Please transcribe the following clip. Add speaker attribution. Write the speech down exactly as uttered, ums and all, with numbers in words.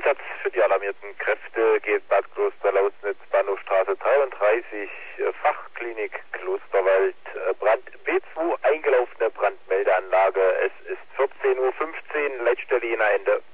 Speaker 1: Einsatz für die alarmierten Kräfte geht Bad Kloster-Lausnitz, Bahnhofstraße dreiunddreißig, äh, Fachklinik Klosterwald, äh, Brand B zwei, eingelaufene Brandmeldeanlage. Es ist vierzehn Uhr fünfzehn, Leitstelle Jena Ende.